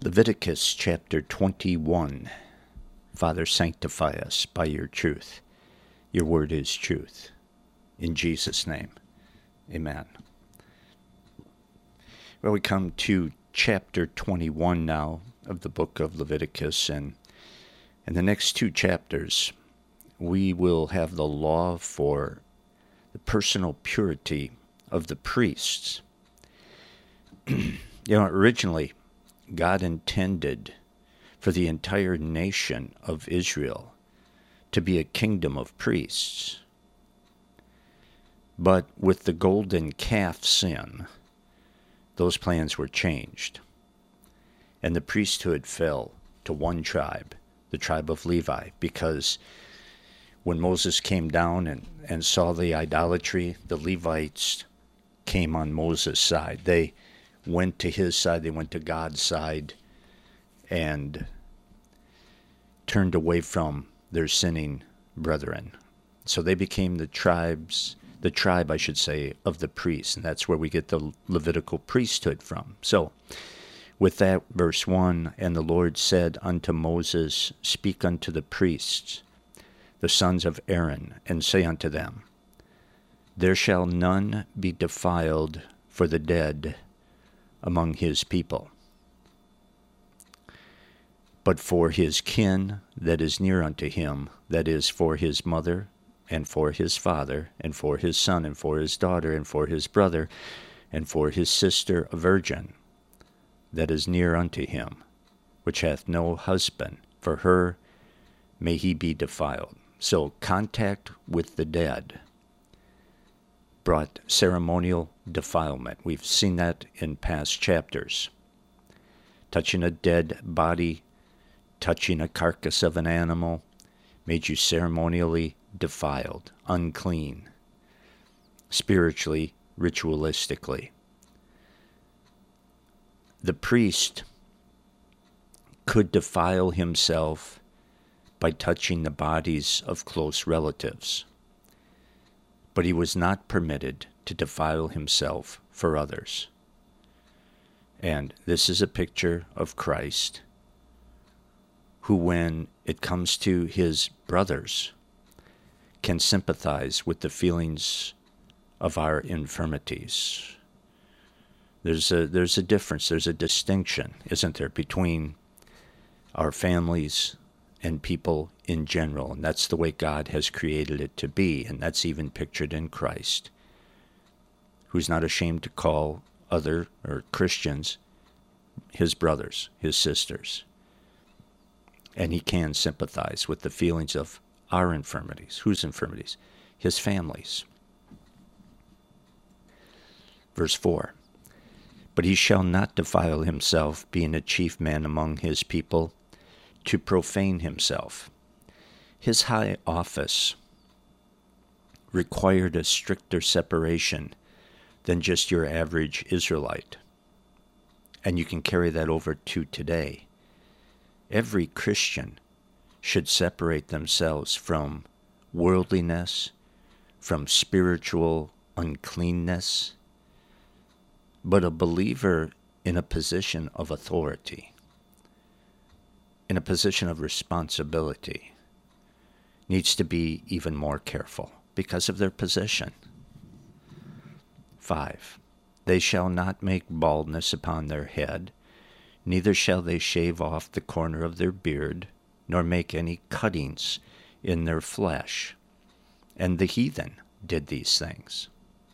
Leviticus chapter 21. Father, sanctify us by your truth. Your word is truth. In Jesus' name, amen. Well, we come to chapter 21 now of the book of Leviticus, and in the next two chapters, we will have the law for the personal purity of the priests. Originally, God intended for the entire nation of Israel to be a kingdom of priests. But with the golden calf sin, those plans were changed. And the priesthood fell to one tribe, the tribe of Levi, because when Moses came down and saw the idolatry, the Levites came on Moses' side. They went to his side, they went to God's side, and turned away from their sinning brethren. So they became the tribe, I should say, of the priests, and that's where we get the Levitical priesthood from. So, with that, verse 1, and the Lord said unto Moses, speak unto the priests, the sons of Aaron, and say unto them, there shall none be defiled for the dead among his people, but for his kin that is near unto him, that is, for his mother, and for his father, and for his son, and for his daughter, and for his brother, and for his sister a virgin, that is near unto him, which hath no husband, for her may he be defiled. So contact with the dead brought ceremonial defilement. We've seen that in past chapters. Touching a dead body, touching a carcass of an animal, made you ceremonially defiled, unclean, spiritually, ritualistically. The priest could defile himself by touching the bodies of close relatives, but he was not permitted to defile himself for others. And this is a picture of Christ, who, when it comes to his brothers, can sympathize with the feelings of our infirmities. There's a difference, there's a distinction, isn't there, between our families and people in general, and that's the way God has created it to be, and that's even pictured in Christ, who's not ashamed to call other, or Christians, his brothers, his sisters. And he can sympathize with the feelings of our infirmities. Whose infirmities? His family's. Verse 4, but he shall not defile himself, being a chief man among his people, to profane himself. His high office required a stricter separation than just your average Israelite. And you can carry that over to today. Every Christian should separate themselves from worldliness, from spiritual uncleanness, but a believer in a position of authority, in a position of responsibility, needs to be even more careful because of their position. 5, they shall not make baldness upon their head, neither shall they shave off the corner of their beard, nor make any cuttings in their flesh. And the heathen did these things.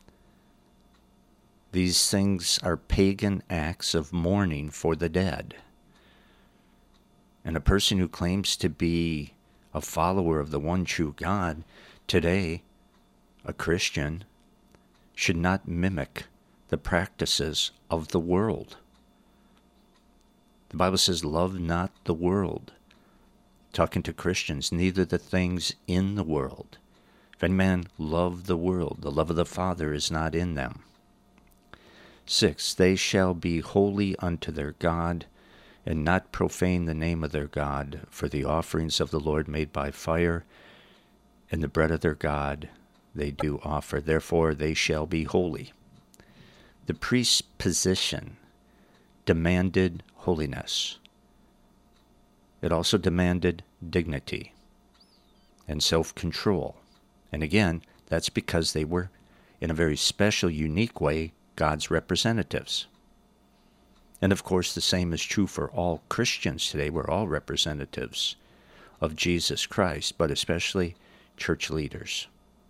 These things are pagan acts of mourning for the dead. And a person who claims to be a follower of the one true God today, a Christian, should not mimic the practices of the world. The Bible says, love not the world. Talking to Christians, neither the things in the world. If any man love the world, the love of the Father is not in them. 6, they shall be holy unto their God, and not profane the name of their God, for the offerings of the Lord made by fire, and the bread of their God they do offer. Therefore they shall be holy. The priest's position demanded holiness. It also demanded dignity and self-control. And again, that's because they were, in a very special, unique way, God's representatives. And of course, the same is true for all Christians today. We're all representatives of Jesus Christ, but especially church leaders.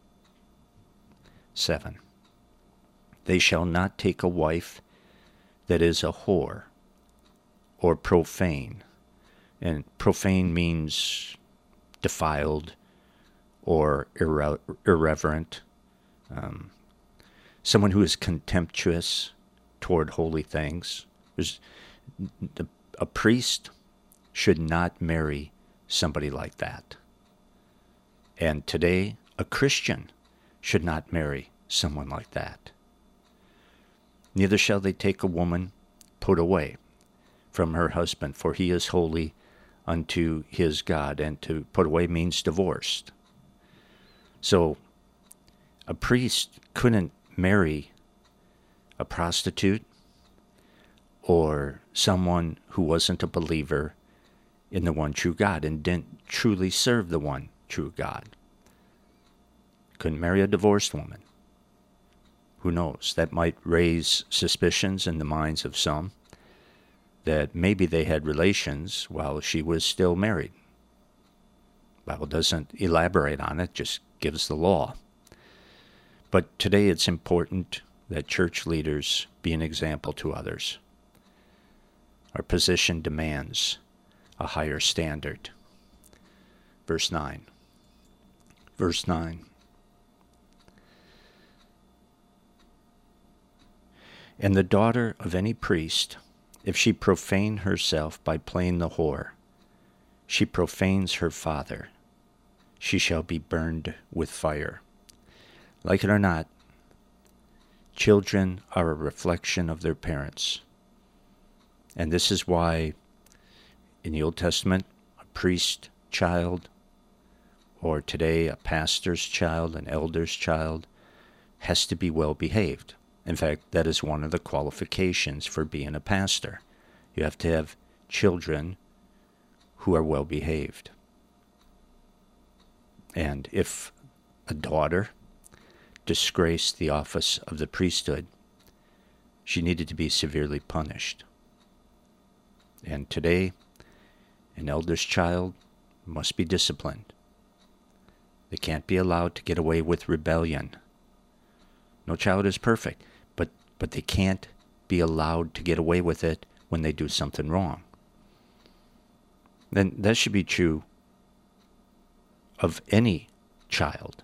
7. They shall not take a wife that is a whore or profane. And profane means defiled or irreverent. Someone who is contemptuous toward holy things. A priest should not marry somebody like that. And today, a Christian should not marry someone like that. Neither shall they take a woman put away from her husband, for he is holy unto his God. And to put away means divorced. So, a priest couldn't marry a prostitute or someone who wasn't a believer in the one true God and didn't truly serve the one true God. Couldn't marry a divorced woman. Who knows? That might raise suspicions in the minds of some that maybe they had relations while she was still married. The Bible doesn't elaborate on it, just gives the law. But today it's important that church leaders be an example to others. Our position demands a higher standard. Verse 9. Verse 9. And the daughter of any priest, if she profane herself by playing the whore, she profanes her father. She shall be burned with fire. Like it or not, children are a reflection of their parents. And this is why in the Old Testament, a priest's child, or today a pastor's child, an elder's child, has to be well behaved. In fact, that is one of the qualifications for being a pastor. You have to have children who are well behaved. And if a daughter disgraced the office of the priesthood, she needed to be severely punished. And today, an elder's child must be disciplined. They can't be allowed to get away with rebellion. No child is perfect, but they can't be allowed to get away with it when they do something wrong. Then that should be true of any child.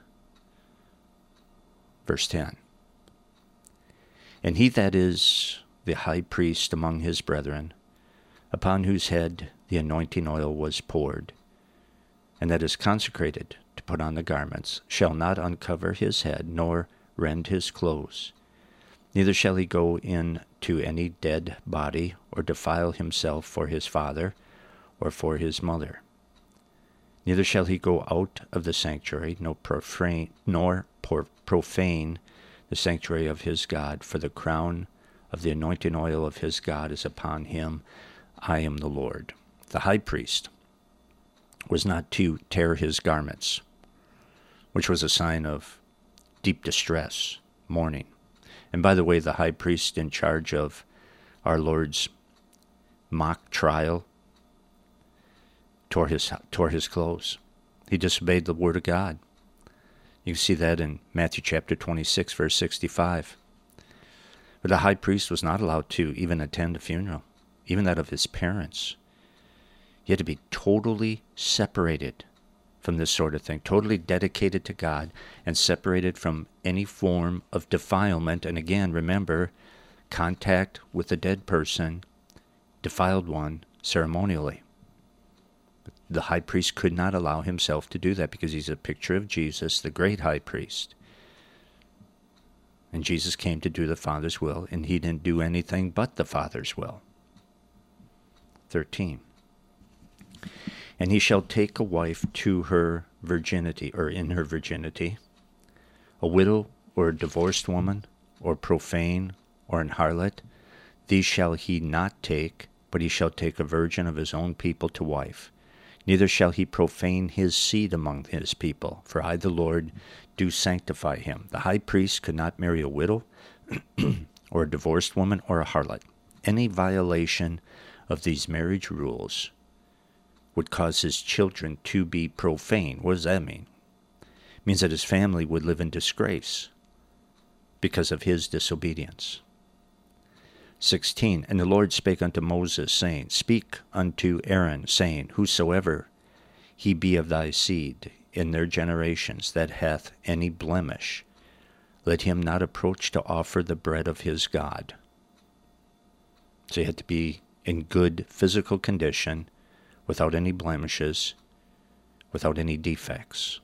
Verse 10. And he that is the high priest among his brethren, upon whose head the anointing oil was poured, and that is consecrated to put on the garments, shall not uncover his head, nor rend his clothes. Neither shall he go in to any dead body, or defile himself for his father, or for his mother. Neither shall he go out of the sanctuary, nor profane the sanctuary of his God, for the crown of the anointing oil of his God is upon him. I am the Lord. The high priest was not to tear his garments, which was a sign of deep distress, mourning. And by the way, the high priest in charge of our Lord's mock trial tore his clothes. He disobeyed the word of God. You can see that in Matthew chapter 26, verse 65. But the high priest was not allowed to even attend a funeral, even that of his parents. He had to be totally separated from this sort of thing, totally dedicated to God and separated from any form of defilement. And again, remember, contact with a dead person defiled one ceremonially. The high priest could not allow himself to do that because he's a picture of Jesus, the great high priest. And Jesus came to do the Father's will, and he didn't do anything but the Father's will. 13. And he shall take a wife to her virginity, or in her virginity, a widow or a divorced woman, or profane, or an harlot, These shall he not take, but he shall take a virgin of his own people to wife. Neither shall he profane his seed among his people, for I, the Lord, do sanctify him. The high priest could not marry a widow, or a divorced woman, or a harlot. Any violation of these marriage rules would cause his children to be profane. What does that mean? It means that his family would live in disgrace because of his disobedience. 16, And the Lord spake unto Moses, saying, Speak unto Aaron, saying, Whosoever he be of thy seed in their generations that hath any blemish, let him not approach to offer the bread of his God. So you had to be in good physical condition, without any blemishes, without any defects.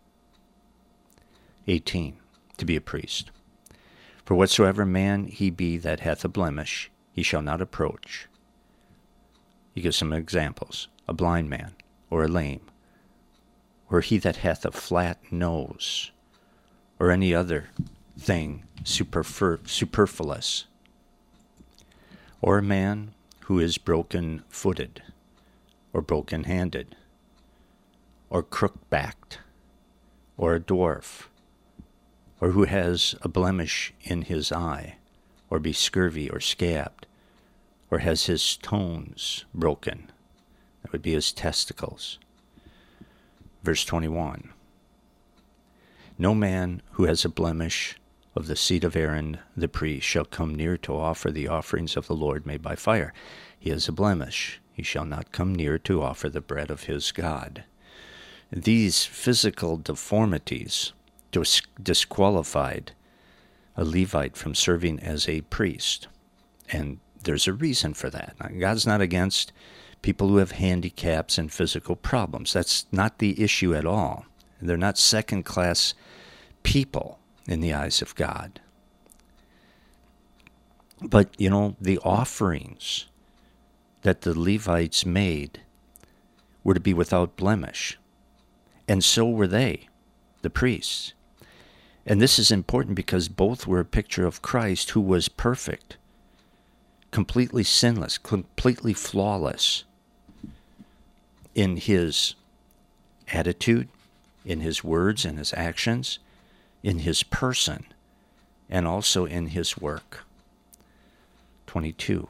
18, to be a priest. For whatsoever man he be that hath a blemish, he shall not approach. He gives some examples. A blind man, or a lame, or he that hath a flat nose, or any other thing superfluous, or a man who is broken-footed, or broken-handed, or crook-backed, or a dwarf, or who has a blemish in his eye, or be scurvy or scabbed, or has his tones broken. That would be his testicles. Verse 21. No man who has a blemish of the seed of Aaron the priest shall come near to offer the offerings of the Lord made by fire. He has a blemish. He shall not come near to offer the bread of his God. These physical deformities disqualified a Levite from serving as a priest. And there's a reason for that. Now, God's not against people who have handicaps and physical problems. That's not the issue at all. They're not second-class people in the eyes of God. But, the offerings that the Levites made were to be without blemish. And so were they, the priests. And this is important because both were a picture of Christ, who was perfect, completely sinless, completely flawless in his attitude, in his words and his actions, in his person, and also in his work. 22.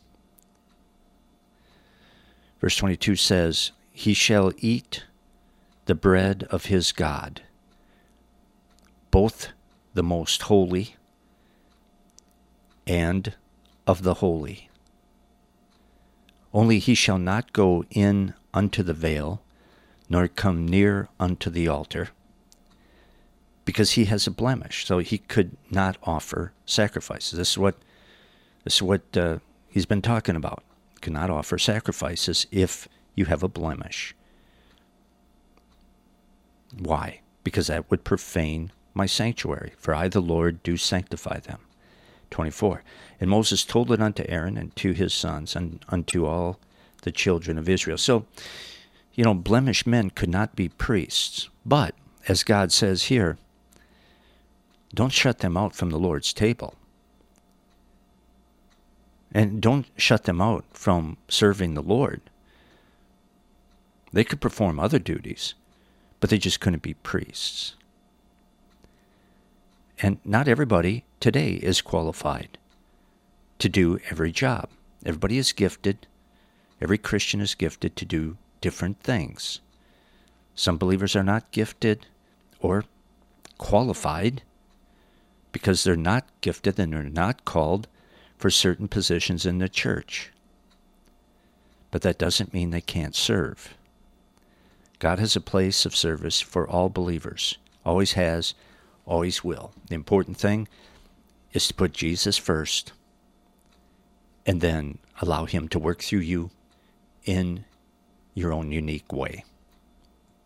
Verse 22 says, He shall eat the bread of his God, both the most holy and of the holy. Only he shall not go in unto the veil, nor come near unto the altar, because he has a blemish, so he could not offer sacrifices. This is what he's been talking about. You cannot offer sacrifices if you have a blemish. Why? Because that would profane my sanctuary, for I, the Lord, do sanctify them. 24. And Moses told it unto Aaron and to his sons and unto all the children of Israel. So, blemished men could not be priests. But, as God says here, don't shut them out from the Lord's table. And don't shut them out from serving the Lord. They could perform other duties, but they just couldn't be priests. And not everybody today is qualified to do every job. Everybody is gifted. Every Christian is gifted to do different things. Some believers are not gifted or qualified because they're not gifted and they're not called for certain positions in the church. But that doesn't mean they can't serve. God has a place of service for all believers. Always has, always will. The important thing is to put Jesus first and then allow him to work through you in your own unique way.